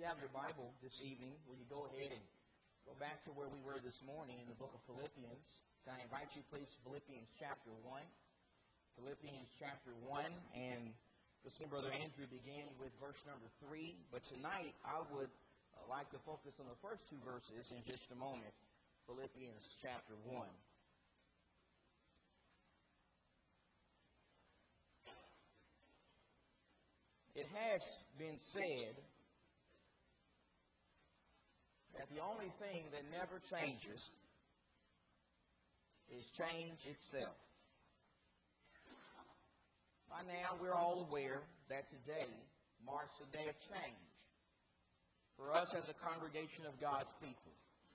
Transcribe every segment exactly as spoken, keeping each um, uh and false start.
you have your Bible this evening, will you go ahead and go back to where we were this morning in the book of Philippians? Can I invite you, please, to Philippians chapter one. Philippians chapter one, and you'll see Brother Andrew began with verse number three. But tonight, I would uh, like to focus on the first two verses in just a moment. Philippians chapter one. It has been said that the only thing that never changes is change itself. By now, we're all aware that today marks a day of change for us as a congregation of God's people.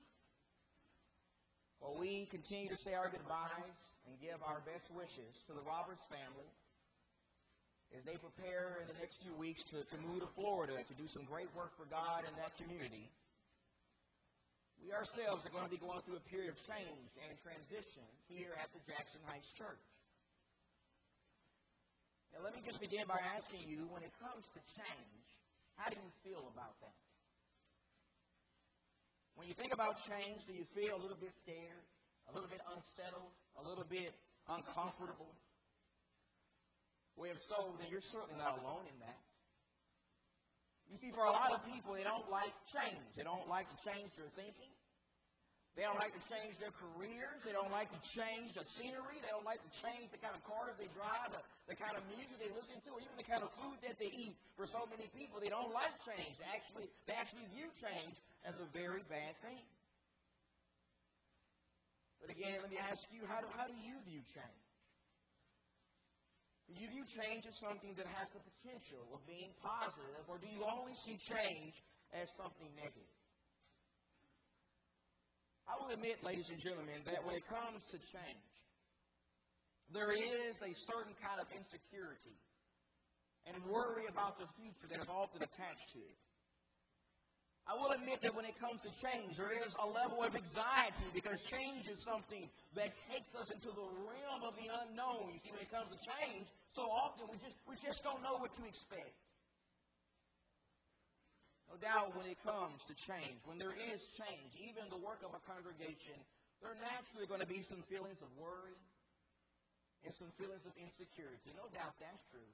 While we continue to say our goodbyes and give our best wishes to the Roberts family as they prepare in the next few weeks to, to move to Florida to do some great work for God in that community, we ourselves are going to be going through a period of change and transition here at the Jackson Heights Church. Now, let me just begin by asking you, when it comes to change, how do you feel about that? When you think about change, do you feel a little bit scared, a little bit unsettled, a little bit uncomfortable? Well, if so, then you're certainly not alone in that. You see, for a lot of people, they don't like change. They don't like to change their thinking. They don't like to change their careers. They don't like to change the scenery. They don't like to change the kind of cars they drive, the, the kind of music they listen to, or even the kind of food that they eat. For so many people, they don't like change. They actually, they actually view change as a very bad thing. But again, let me ask you, how do, how do you view change? Do you view change as something that has the potential of being positive, or do you only see change as something negative? I will admit, ladies and gentlemen, that when it comes to change, there is a certain kind of insecurity and worry about the future that is often attached to it. I will admit that when it comes to change, there is a level of anxiety because change is something that takes us into the realm of the unknown. You see, when it comes to change, so often we just we just don't know what to expect. No doubt when it comes to change, when there is change, even in the work of a congregation, there are naturally going to be some feelings of worry and some feelings of insecurity. No doubt that's true.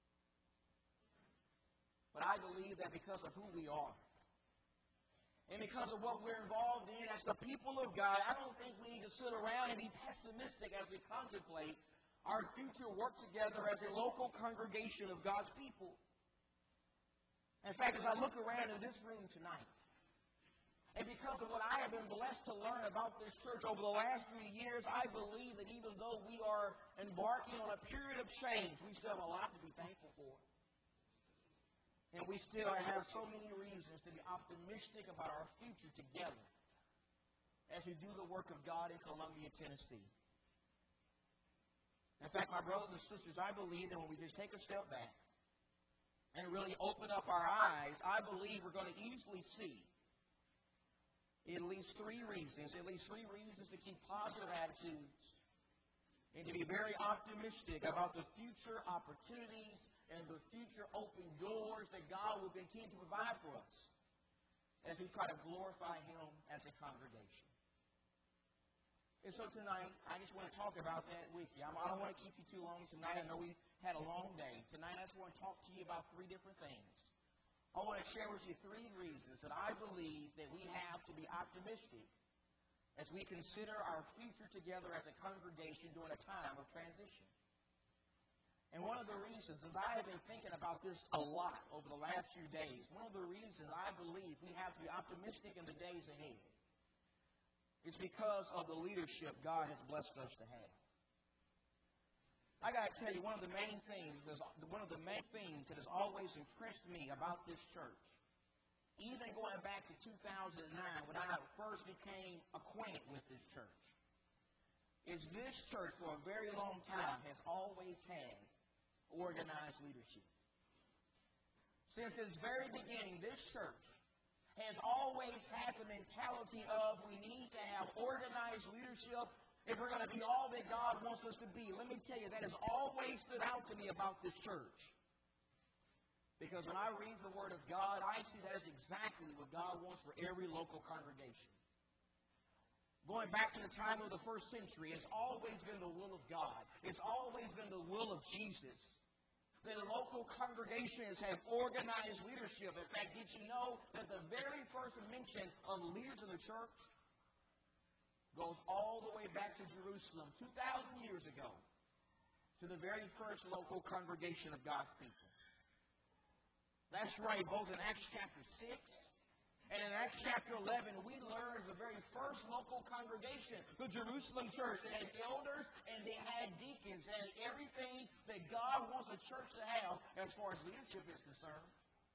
But I believe that because of who we are, and because of what we're involved in as the people of God, I don't think we need to sit around and be pessimistic as we contemplate our future work together as a local congregation of God's people. In fact, as I look around in this room tonight, and because of what I have been blessed to learn about this church over the last three years, I believe that even though we are embarking on a period of change, we still have a lot to be thankful for. And we still have so many reasons to be optimistic about our future together as we do the work of God in Columbia, Tennessee. In fact, my brothers and sisters, I believe that when we just take a step back and really open up our eyes, I believe we're going to easily see at least three reasons, at least three reasons to keep positive attitudes and to be very optimistic about the future opportunities and the future open doors that God will continue to provide for us as we try to glorify Him as a congregation. And so tonight, I just want to talk about that with you. I don't want to keep you too long tonight. I know we had a long day. Tonight, I just want to talk to you about three different things. I want to share with you three reasons that I believe that we have to be optimistic as we consider our future together as a congregation during a time of transition. And one of the reasons, as I have been thinking about this a lot over the last few days, one of the reasons I believe we have to be optimistic in the days ahead is because of the leadership God has blessed us to have. I got to tell you, one of the main things is one of the main things that has always impressed me about this church, even going back to two thousand nine when I first became acquainted with this church, is this church for a very long time has always had organized leadership. Since its very beginning, this church has always had the mentality of we need to have organized leadership if we're going to be all that God wants us to be. Let me tell you, that has always stood out to me about this church. Because when I read the Word of God, I see that is exactly what God wants for every local congregation. Going back to the time of the first century, it's always been the will of God. It's always been the will of Jesus. The local congregations have organized leadership. In fact, did you know that the very first mention of leaders in the church goes all the way back to Jerusalem two thousand years ago, to the very first local congregation of God's people. That's right, both in Acts chapter six and in Acts chapter eleven, we learn of the very first local congregation, the Jerusalem church. They had elders and they had deacons and everything that God wants a church to have as far as leadership is concerned.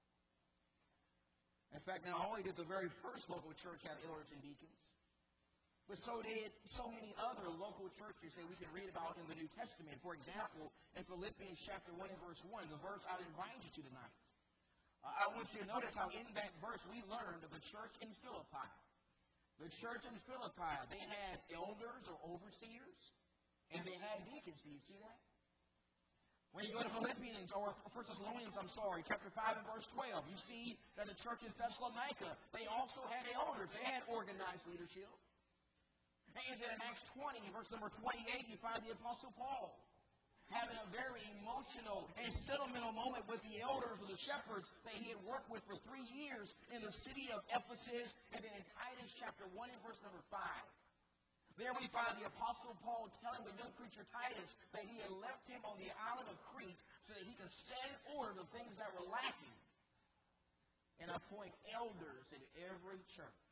In fact, not only did the very first local church have elders and deacons, but so did so many other local churches that we can read about in the New Testament. For example, in Philippians chapter one and verse one, the verse I invite you to tonight. Uh, I want you to notice how in that verse we learned of the church in Philippi. The church in Philippi, they had elders or overseers, and they had deacons. Do you see that? When you go to Philippians, or First Thessalonians, I'm sorry, chapter five and verse twelve, you see that the church in Thessalonica, they also had elders. They had organized leadership. And then in Acts twenty, verse number twenty-eight, you find the Apostle Paul having a very emotional and sentimental moment with the elders or the shepherds that he had worked with for three years in the city of Ephesus. And then in Titus chapter one and verse number five, there we find the Apostle Paul telling the young preacher Titus that he had left him on the island of Crete so that he could set in order the things that were lacking and appoint elders in every church.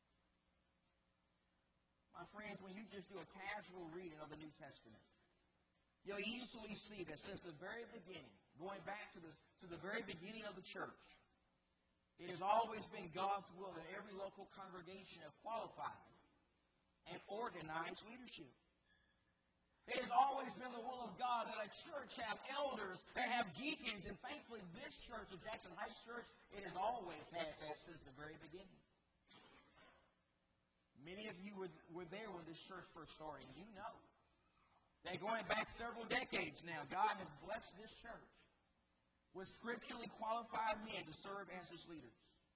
My friends, when you just do a casual reading of the New Testament, you'll easily see that since the very beginning, going back to the, to the very beginning of the church, it has always been God's will that every local congregation have qualified and organized leadership. It has always been the will of God that a church have elders, that have deacons, and thankfully this church, the Jackson Heights Church, it has always had that since the very beginning. Many of you were, were there when this church first started, and you know that going back several decades now, God has blessed this church with scripturally qualified men to serve as His leaders.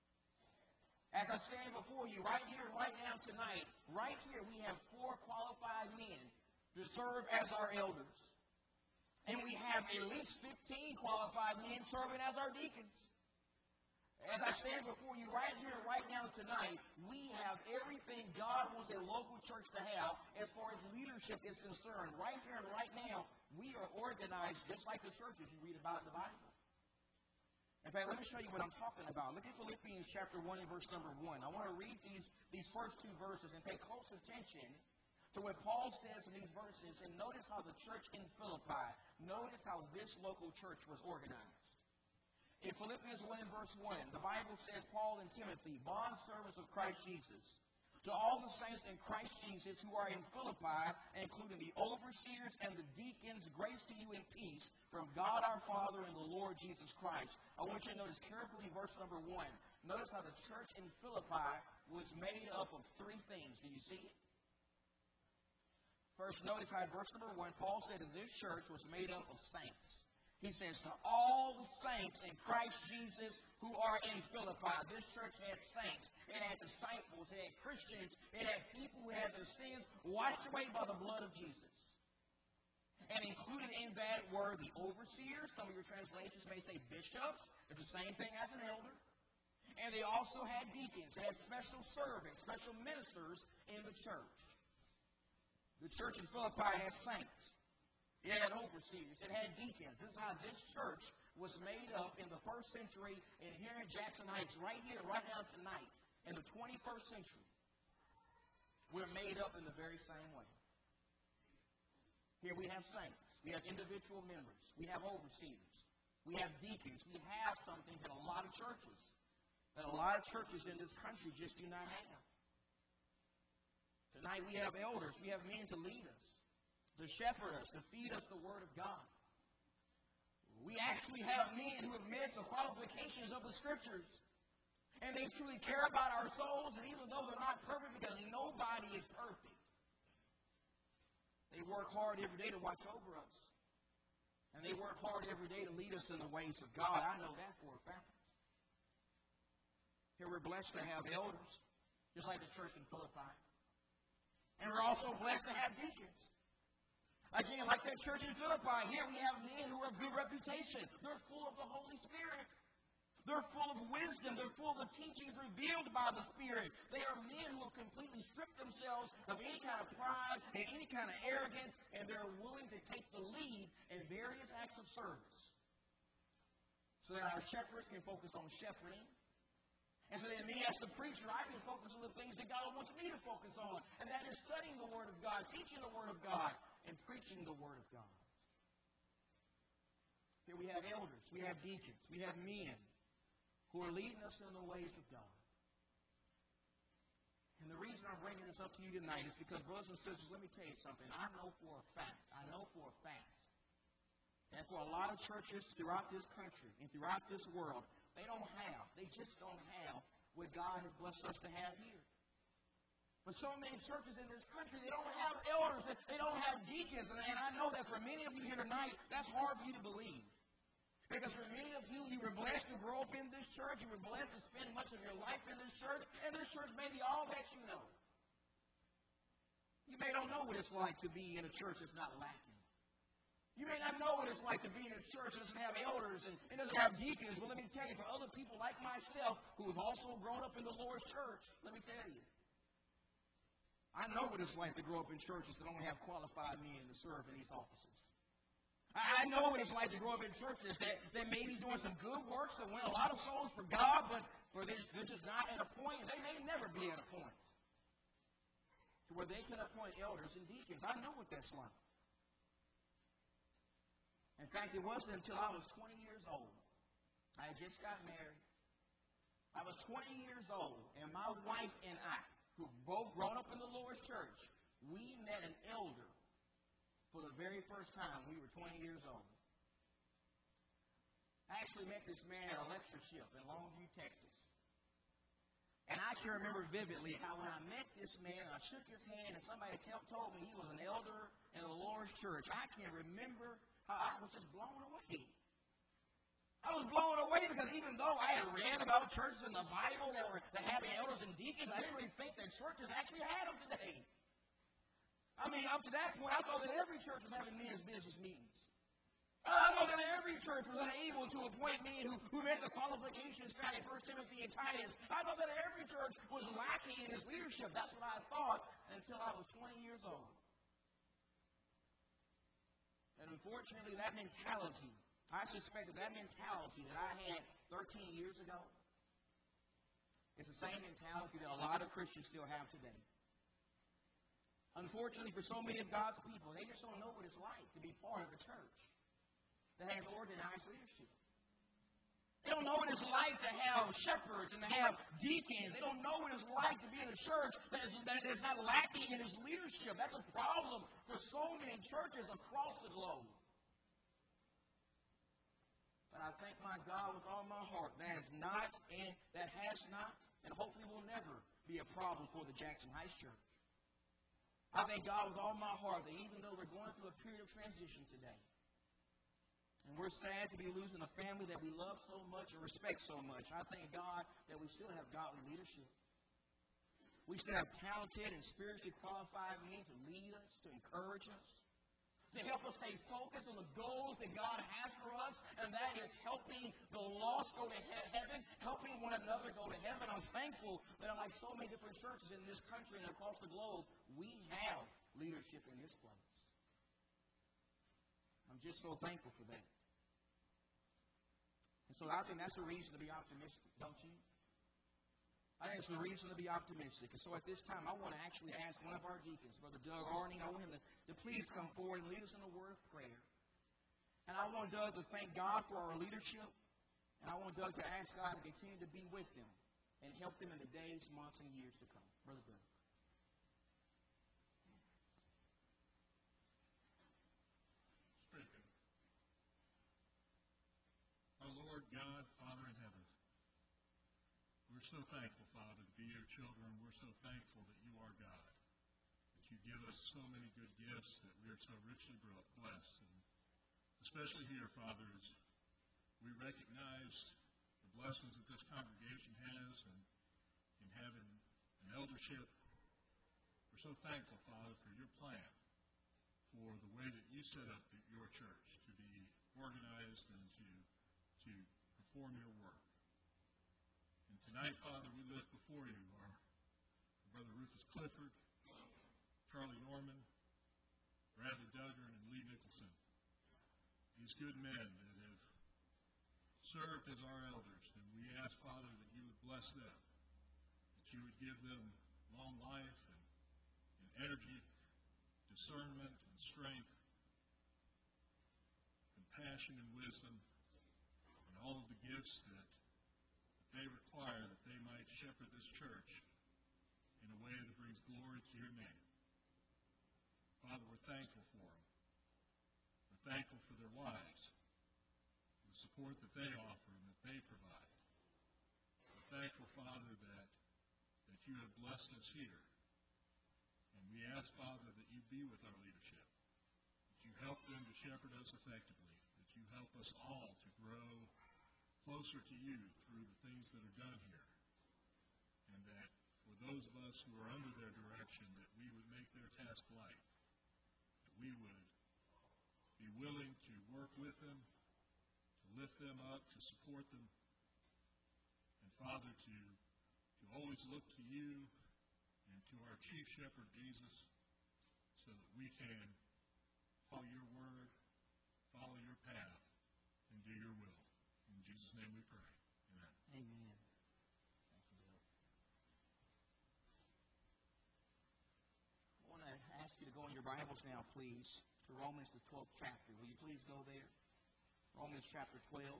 As I stand before you right here, right now, tonight, right here, we have four qualified men to serve as our elders. And we have at least fifteen qualified men serving as our deacons. As I stand before you right here, right now, tonight, we have everything God wants a local church to have as far as leadership is concerned. Right here and right now, we are organized just like the churches you read about in the Bible. In fact, let me show you what I'm talking about. Look at Philippians chapter one and verse number one. I want to read these, these first two verses and pay close attention to what Paul says in these verses. And notice how the church in Philippi, notice how this local church was organized. In Philippians one and verse one, the Bible says, Paul and Timothy, bondservants of Christ Jesus, to all the saints in Christ Jesus who are in Philippi, including the overseers and the deacons, grace to you and peace from God our Father and the Lord Jesus Christ. I want you to notice carefully verse number one. Notice how the church in Philippi was made up of three things. Do you see it? First, notice how in verse number one, Paul said that this church was made up of saints. He says, to all the saints in Christ Jesus who are in Philippi. This church had saints. It had disciples. It had Christians. It had people who had their sins washed away by the blood of Jesus. And included in that were the overseers. Some of your translations may say bishops. It's the same thing as an elder. And they also had deacons. They had special servants, special ministers in the church. The church in Philippi had saints. It had overseers. It had deacons. This is how this church was made up in the first century and here in Jackson Heights, right here, right now, tonight, in the twenty-first century. We're made up in the very same way. Here we have saints. We have individual members. We have overseers. We have deacons. We have something that a lot of churches, that a lot of churches in this country just do not have. Tonight we have elders. We have men to lead us, to shepherd us, to feed us the Word of God. We actually have men who have met the qualifications of the Scriptures. And they truly care about our souls, and even though they're not perfect, because nobody is perfect, they work hard every day to watch over us. And they work hard every day to lead us in the ways of God. I know that for a fact. Here we're blessed to have elders, just like the church in Philippi. And we're also blessed to have deacons. Again, like that church in Philippi, here we have men who have good reputation. They're full of the Holy Spirit. They're full of wisdom. They're full of the teachings revealed by the Spirit. They are men who have completely stripped themselves of any kind of pride and any kind of arrogance, and they're willing to take the lead in various acts of service so that our shepherds can focus on shepherding. And so then me as the preacher, I can focus on the things that God wants me to focus on, and that is studying the Word of God, teaching the Word of God, and preaching the Word of God. Here we have elders, we have deacons, we have men who are leading us in the ways of God. And the reason I'm bringing this up to you tonight is because, brothers and sisters, let me tell you something. I know for a fact, I know for a fact, that for a lot of churches throughout this country and throughout this world, they don't have, they just don't have what God has blessed us to have here. But so many churches in this country, they don't have elders, they don't have deacons. And, and I know that for many of you here tonight, that's hard for you to believe. Because for many of you, you were blessed to grow up in this church, you were blessed to spend much of your life in this church, and this church may be all that you know. You may not know what it's like to be in a church that's not lacking. You may not know what it's like to be in a church that doesn't have elders and, and doesn't have deacons. But let me tell you, for other people like myself who have also grown up in the Lord's church, let me tell you, I know what it's like to grow up in churches that don't have qualified men to serve in these offices. I know what it's like to grow up in churches that, that may be doing some good works and win a lot of souls for God, but for this, they're just not at a point, they may never be at a point to where they can appoint elders and deacons. I know what that's like. In fact, it wasn't until I was twenty years old. I had just got married. I was twenty years old, and my wife and I, who both grown up in the Lord's church, we met an elder for the very first time. We were twenty years old. I actually met this man at a lectureship in Longview, Texas. And I can remember vividly how when I met this man, I shook his hand, and somebody told me he was an elder in the Lord's church. I can remember how I was just blown away. I was blown away because even though I had read about churches in the Bible that were that having elders and deacons, I didn't really think that churches actually had them today. I mean, up to that point, I thought that every church was having men's business meetings. I thought that every church was unable to appoint men who, who met the qualifications found in First Timothy and Titus. I thought that every church was lacking in its leadership. That's what I thought until I was twenty years old. And unfortunately, that mentality, I suspect that that mentality that I had thirteen years ago is the same mentality that a lot of Christians still have today. Unfortunately, for so many of God's people, they just don't know what it's like to be part of a church that has organized leadership. They don't know what it's like to have shepherds and to have deacons. They don't know what it's like to be in a church that is, that is not lacking in its leadership. That's a problem for so many churches across the globe. But I thank my God with all my heart that has not and that has not and hopefully will never be a problem for the Jackson Heights Church. I thank God with all my heart that even though we're going through a period of transition today, and we're sad to be losing a family that we love so much and respect so much, I thank God that we still have godly leadership. We still have talented and spiritually qualified men to lead us, to encourage us, to help us stay focused on the goals that God has for us, and that is helping the lost go to he- heaven, helping one another go to heaven. I'm thankful that unlike so many different churches in this country and across the globe, we have leadership in this place. I'm just so thankful for that. And so I think that's a reason to be optimistic, don't you? I think it's a reason to be optimistic. And so at this time, I want to actually ask one of our deacons, Brother Doug Arning, I want him to, to please come forward and lead us in a word of prayer. And I want Doug to thank God for our leadership. And I want Doug to ask God to continue to be with them and help them in the days, months, and years to come. Brother Doug. Lord God, Father in heaven, we're so thankful, Father, to be your children. We're so thankful that you are God, that you give us so many good gifts, that we are so richly blessed. And especially here, Father, as we recognize the blessings that this congregation has and in having an eldership. We're so thankful, Father, for your plan, for the way that you set up the, your church to be organized and to, to perform your work. And tonight, Father, we lift before you our Brother Rufus Clifford, Charlie Norman, Bradley Duggar, and Lee Nicholson. These good men that have served as our elders, and we ask, Father, that you would bless them, that you would give them long life and, and energy, discernment and strength, compassion and wisdom, and all of the gifts that they require that they might shepherd this church in a way that brings glory to your name. Father, we're thankful for them. We're thankful for their wives, the support that they offer and that they provide. We're thankful, Father, that, that you have blessed us here. And we ask, Father, that you be with our leadership, that you help them to shepherd us effectively, that you help us all to grow closer to you through the things that are done here, and that for those of us who are under their direction, that we would make their task light, that we would be willing to work with them, to lift them up, to support them, and Father, to, to always look to you and to our chief shepherd, Jesus, so that we can follow your word, follow your path, and do your will. In Jesus' name we pray. Amen. Amen. Thank you, Bill. I want to ask you to go in your Bibles now, please, to Romans, the twelfth chapter. Will you please go there? Romans chapter twelve.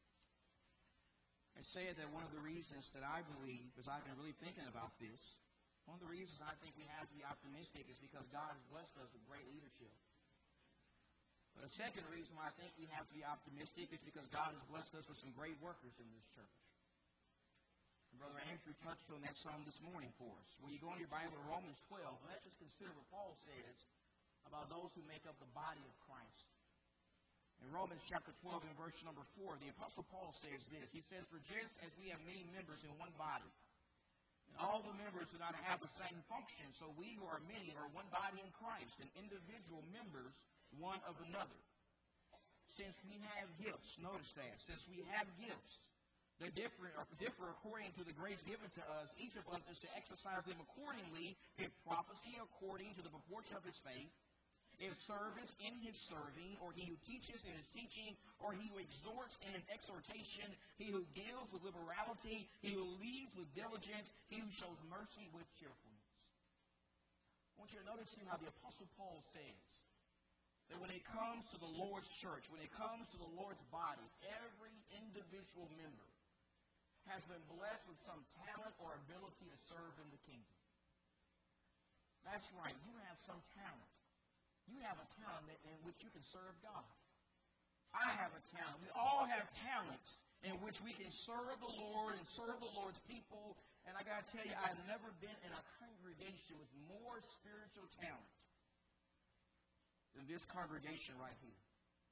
I said that one of the reasons that I believe, because I've been really thinking about this, one of the reasons I think we have to be optimistic is because God has blessed us with great leadership. But a second reason why I think we have to be optimistic is because God has blessed us with some great workers in this church. And Brother Andrew touched on that some this morning for us. When you go in your Bible to Romans twelve, let's just consider what Paul says about those who make up the body of Christ. In Romans chapter twelve and verse number four, the Apostle Paul says this. He says, "For just as we have many members in one body, and all the members do not have the same function, so we who are many are one body in Christ, and individual members one of another. Since we have gifts," notice that, since we have gifts, they differ, or differ according to the grace given to us, each of us is to exercise them accordingly, if prophecy according to the proportion of his faith, if service in his serving, or he who teaches in his teaching, or he who exhorts in his exhortation, he who gives with liberality, he who leads with diligence, he who shows mercy with cheerfulness. I want you to notice how the Apostle Paul says that when it comes to the Lord's church, when it comes to the Lord's body, every individual member has been blessed with some talent or ability to serve in the kingdom. That's right. You have some talent. You have a talent in which you can serve God. I have a talent. We all have talents in which we can serve the Lord and serve the Lord's people. And I got to tell you, I've never been in a congregation with more spiritual talent than this congregation right here.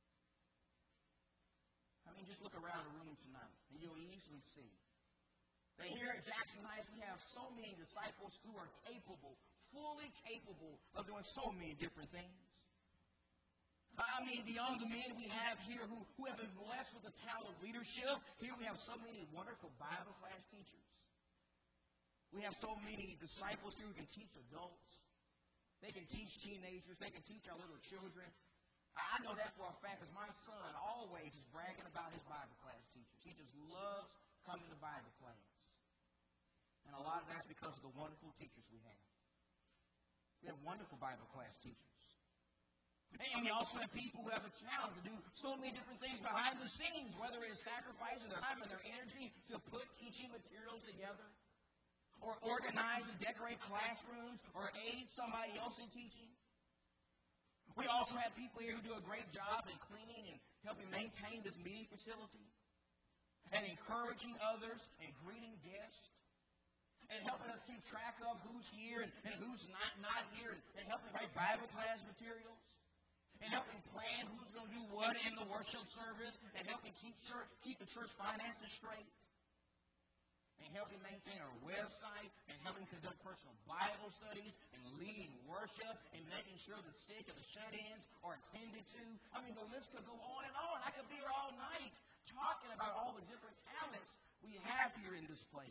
I mean, just look around the room tonight, and you'll easily see that here at Jackson Heights, we have so many disciples who are capable, fully capable of doing so many different things. I mean, beyond the men we have here who, who have been blessed with the talent of leadership, here we have so many wonderful Bible class teachers. We have so many disciples here who can teach adults. They can teach teenagers. They can teach our little children. I know that for a fact because my son always is bragging about his Bible class teachers. He just loves coming to Bible class. And a lot of that's because of the wonderful teachers we have. We have wonderful Bible class teachers. And we also have people who have a challenge to do so many different things behind the scenes, whether it's sacrificing their time and their energy to put teaching materials together, or organize and decorate classrooms, or aid somebody else in teaching. We also have people here who do a great job in cleaning and helping maintain this meeting facility, and encouraging others and greeting guests, and helping us keep track of who's here and, and who's not, not here, and, and helping write Bible class materials. and helping plan who's going to do what in the worship service, and helping keep church, keep the church finances straight, and helping maintain our website, and helping conduct personal Bible studies, and leading worship, and making sure the sick and the shut-ins are attended to. I mean, the list could go on and on. I could be here all night talking about all the different talents we have here in this place.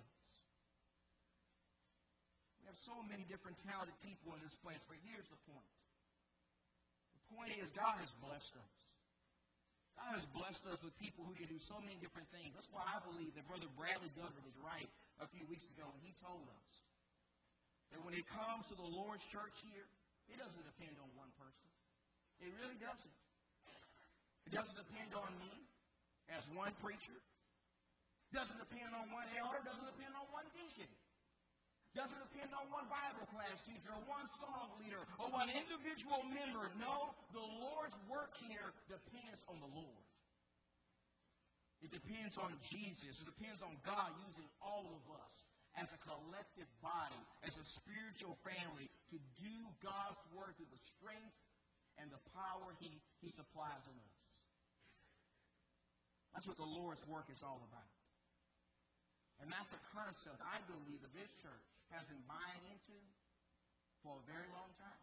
We have so many different talented people in this place, but here's the point. The point is God has blessed us. God has blessed us with people who can do so many different things. That's why I believe that Brother Bradley Duggar was right a few weeks ago when he told us that when it comes to the Lord's church here, it doesn't depend on one person. It really doesn't. It doesn't depend on me as one preacher. It doesn't depend on one elder. It doesn't depend on one deacon. It doesn't depend on one Bible class teacher or one song leader or one individual member. No, the Lord's work here depends on the Lord. It depends on Jesus. It depends on God using all of us as a collective body, as a spiritual family, to do God's work through the strength and the power He, he supplies in us. That's what the Lord's work is all about. And that's a concept I believe that this church has been buying into for a very long time.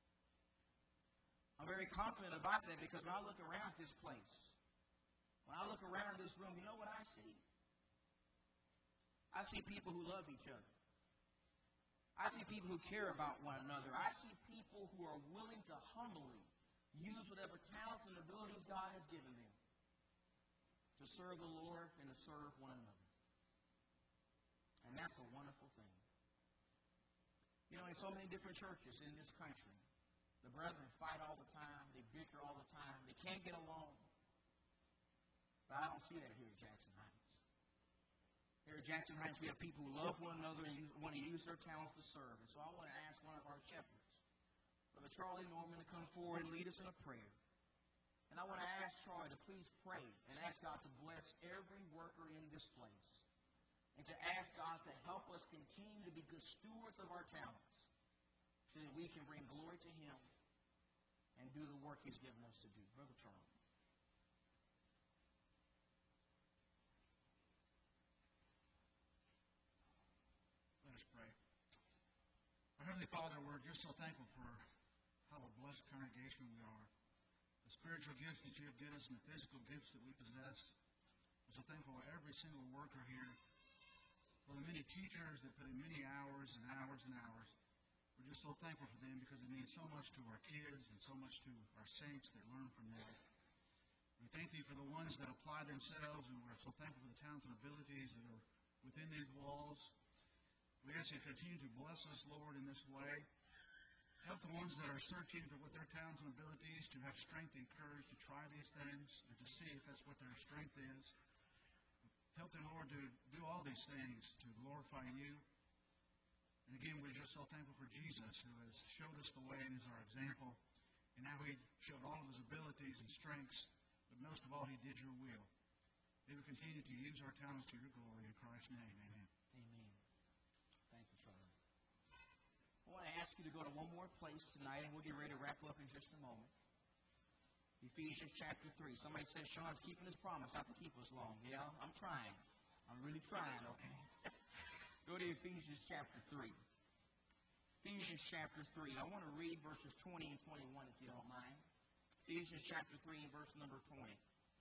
I'm very confident about that because when I look around this place, when I look around this room, you know what I see? I see people who love each other. I see people who care about one another. I see people who are willing to humbly use whatever talents and abilities God has given them to serve the Lord and to serve one another. And that's a wonderful thing. You know, in so many different churches in this country, the brethren fight all the time. They bicker all the time. They can't get along. But I don't see that here at Jackson Heights. Here at Jackson Heights, we have people who love one another and use, want to use their talents to serve. And so I want to ask one of our shepherds, Brother Charlie Norman, to come forward and lead us in a prayer. And I want to ask Charlie to please pray and ask God to bless every worker in this place. And to ask God to help us continue to be good stewards of our talents so that we can bring glory to Him and do the work He's given us to do. Brother Charlie. Let us pray. Our Heavenly Father, we're just so thankful for how a blessed congregation we are. The spiritual gifts that you have given us and the physical gifts that we possess. We're so thankful for every single worker here. For the many teachers that put in many hours and hours and hours. We're just so thankful for them because it means so much to our kids and so much to our saints that learn from them. We thank Thee for the ones that apply themselves, and we're so thankful for the talents and abilities that are within these walls. We ask You to continue to bless us, Lord, in this way. Help the ones that are searching for what their talents and abilities to have strength and courage to try these things and to see if that's what their strength is. Help them, Lord, to do all these things to glorify You. And again, we're just so thankful for Jesus, who has showed us the way and is our example. And now He showed all of His abilities and strengths, but most of all, He did Your will. May we continue to use our talents to Your glory. In Christ's name, amen. Amen. Thank you, Charlie. I want to ask you to go to one more place tonight, and we'll get ready to wrap up in just a moment. Ephesians chapter three. Somebody says Sean's keeping his promise not to keep us long. Yeah, I'm trying. I'm really trying, okay? Go to Ephesians chapter three. Ephesians chapter three. I want to read verses twenty and twenty-one if you don't mind. Ephesians chapter three and verse number twenty.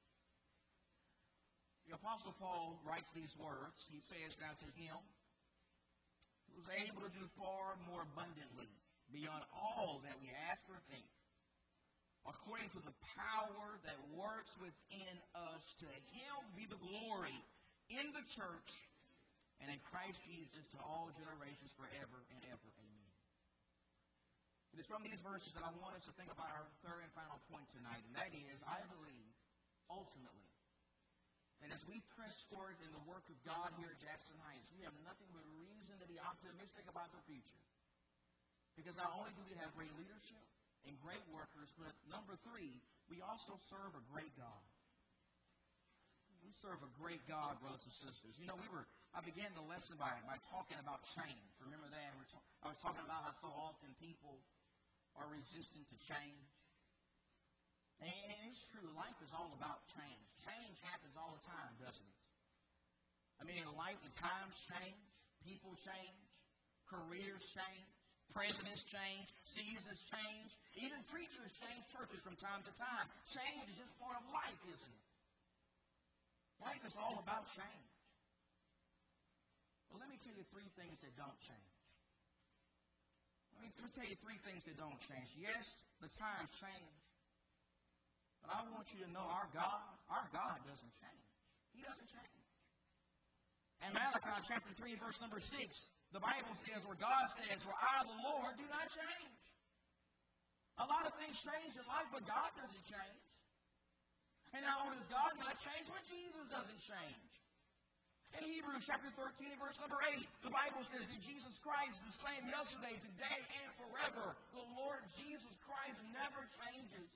The Apostle Paul writes these words. He says, now to Him who is able to do far more abundantly beyond all that we ask or think, according to the power that works within us, to Him be the glory in the church and in Christ Jesus to all generations forever and ever. Amen. It is from these verses that I want us to think about our third and final point tonight, and that is, I believe, ultimately, that as we press forward in the work of God here at Jackson Heights, we have nothing but reason to be optimistic about the future. Because not only do we have great leadership and great workers, but number three, we also serve a great God. We serve a great God, brothers and sisters. You know, we were, I began the lesson by, by talking about change. Remember that? We're ta- I was talking about how so often people are resistant to change. And it's true, life is all about change. Change happens all the time, doesn't it? I mean, in life, the times change, people change, careers change, presidents change, seasons change, even preachers change churches from time to time. Change is just part of life, isn't it? Life is all about change. Well, let me tell you three things that don't change. Let me tell you three things that don't change. Yes, the times change. But I want you to know our God, our God doesn't change. He doesn't change. And Malachi chapter three, verse number six, the Bible says, where God says, "For I, the Lord, do not change." A lot of things change in life, but God doesn't change. And not only does God not change, but Jesus doesn't change. In Hebrews chapter thirteen, verse number eight, the Bible says that Jesus Christ is the same yesterday, today, and forever. The Lord Jesus Christ never changes.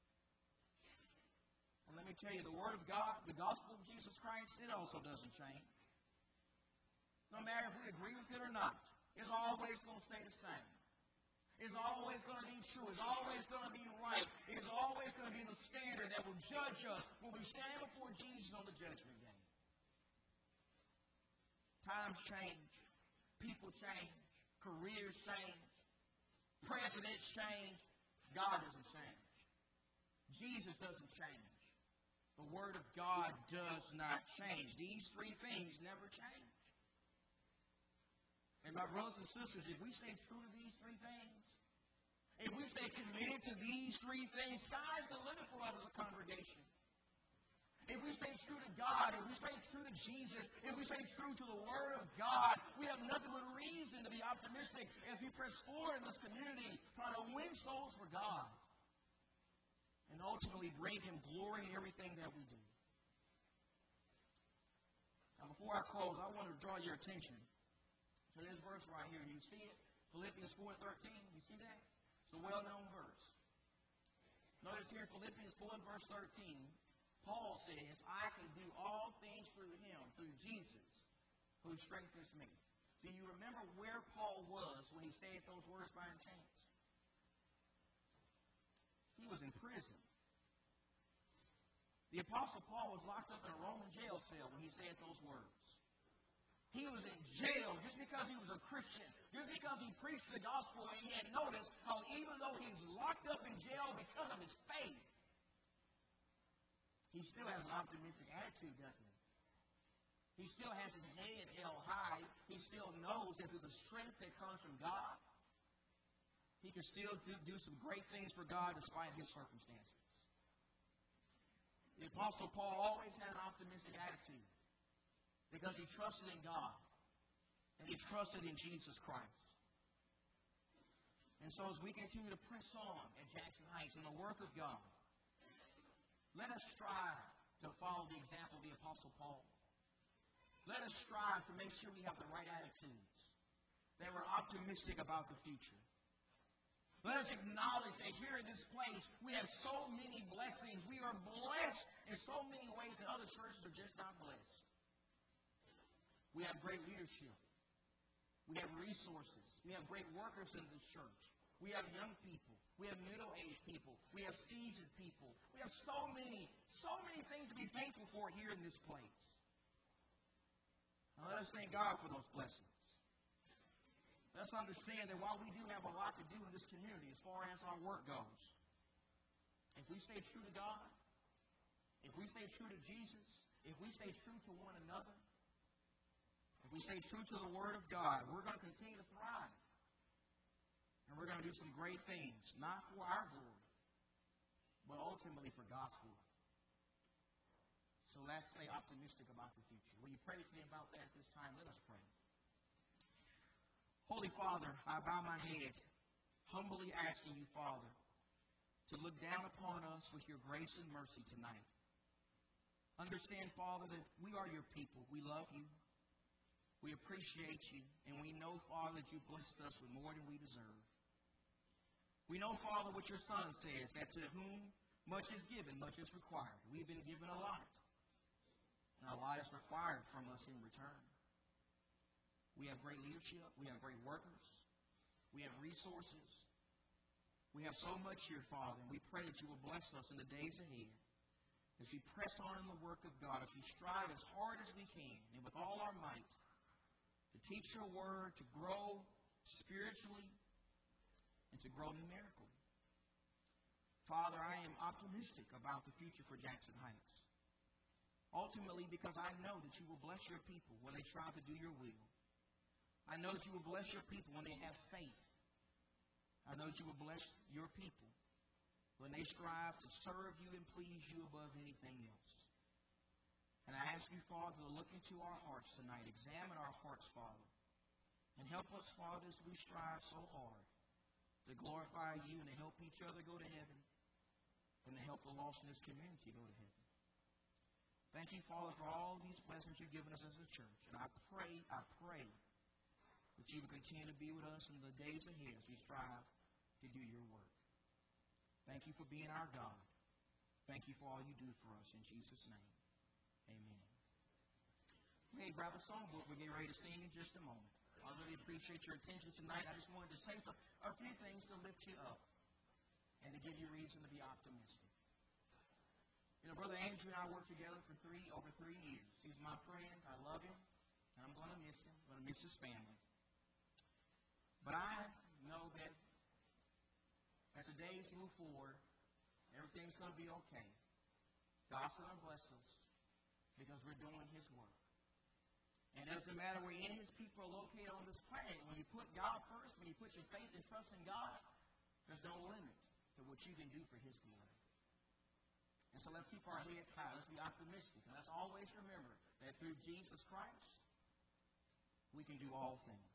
And let me tell you, the Word of God, the gospel of Jesus Christ, it also doesn't change. No matter if we agree with it or not, it's always going to stay the same. It's always going to be true. It's always going to be right. It's always going to be the standard that will judge us when we stand before Jesus on the judgment day. Times change. People change. Careers change. Presidents change. God doesn't change. Jesus doesn't change. The Word of God does not change. These three things never change. And my brothers and sisters, if we stay true to these three things, if we stay committed to these three things, sky's the limit for us as a congregation. If we stay true to God, if we stay true to Jesus, if we stay true to the Word of God, we have nothing but reason to be optimistic as we press forward in this community, trying to win souls for God, and ultimately bring Him glory in everything that we do. Now, before I close, I want to draw your attention to this verse right here. You see it? Philippians four and thirteen. You see that? It's a well-known verse. Notice here in Philippians four and verse thirteen, Paul says, "I can do all things through Him, through Jesus, who strengthens me." Do you remember where Paul was when he said those words by chance? He was in prison. The Apostle Paul was locked up in a Roman jail cell when he said those words. He was in jail just because he was a Christian, just because he preached the gospel, and yet notice how even though he's locked up in jail because of his faith, he still has an optimistic attitude, doesn't he? He still has his head held high. He still knows that through the strength that comes from God, he can still do, do some great things for God despite his circumstances. The Apostle Paul always had an optimistic attitude because he trusted in God and he trusted in Jesus Christ. And so as we continue to press on at Jackson Heights in the work of God, let us strive to follow the example of the Apostle Paul. Let us strive to make sure we have the right attitudes, that we're optimistic about the future. Let us acknowledge that here in this place, we have so many blessings. We are blessed in so many ways that other churches are just not blessed. We have great leadership. We have resources. We have great workers in this church. We have young people. We have middle-aged people. We have seasoned people. We have so many, so many things to be thankful for here in this place. Now let us thank God for those blessings. Let's understand that while we do have a lot to do in this community as far as our work goes, if we stay true to God, if we stay true to Jesus, if we stay true to one another, if we stay true to the Word of God, we're going to continue to thrive. And we're going to do some great things, not for our glory, but ultimately for God's glory. So let's stay optimistic about the future. Will you pray with me about that at this time? Let us pray. Holy Father, I bow my head, humbly asking you, Father, to look down upon us with your grace and mercy tonight. Understand, Father, that we are your people. We love you. We appreciate you. And we know, Father, that you've blessed us with more than we deserve. We know, Father, what your Son says, that to whom much is given, much is required. We've been given a lot. And a lot is required from us in return. We have great leadership. We have great workers. We have resources. We have so much here, Father, and we pray that you will bless us in the days ahead as we press on in the work of God, as we strive as hard as we can and with all our might to teach your word, to grow spiritually, and to grow numerically. Father, I am optimistic about the future for Jackson Heights. Ultimately, because I know that you will bless your people when they strive to do your will. I know that you will bless your people when they have faith. I know that you will bless your people when they strive to serve you and please you above anything else. And I ask you, Father, to look into our hearts tonight. Examine our hearts, Father. And help us, Father, as we strive so hard to glorify you and to help each other go to heaven and to help the lost in this community go to heaven. Thank you, Father, for all these blessings you've given us as a church. And I pray, I pray that you will continue to be with us in the days ahead as we strive to do your work. Thank you for being our God. Thank you for all you do for us. In Jesus' name, amen. Okay, grab a songbook. We're getting ready to sing in just a moment. I really appreciate your attention tonight. I just wanted to say some, a few things to lift you up and to give you reason to be optimistic. You know, Brother Andrew and I worked together for three, over three years. He's my friend. I love him. And I'm going to miss him. I'm going to miss his family. But I know that as the days move forward, everything's going to be okay. God's going to bless us because we're doing his work. And it doesn't matter where any of his people are located on this planet. When you put God first, when you put your faith and trust in God, there's no limit to what you can do for his glory. And so let's keep our heads high. Let's be optimistic. And let's always remember that through Jesus Christ, we can do all things.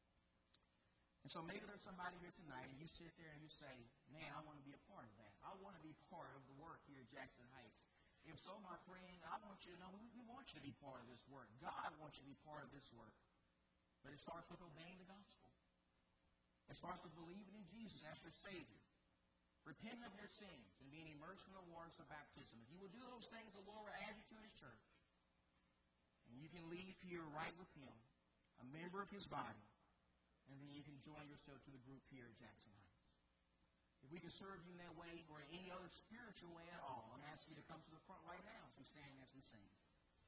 And so maybe there's somebody here tonight and you sit there and you say, man, I want to be a part of that. I want to be part of the work here at Jackson Heights. If so, my friend, I want you to know we want you to be part of this work. God wants you to be part of this work. But it starts with obeying the gospel. It starts with believing in Jesus as your Savior. Repenting of your sins and being immersed in the waters of baptism. If you will do those things, the Lord will add you to his church. And you can leave here right with him, a member of his body. And then you can join yourself to the group here at Jackson Heights. If we can serve you in that way or in any other spiritual way at all, I'm asking you to come to the front right now as we stand as we sing.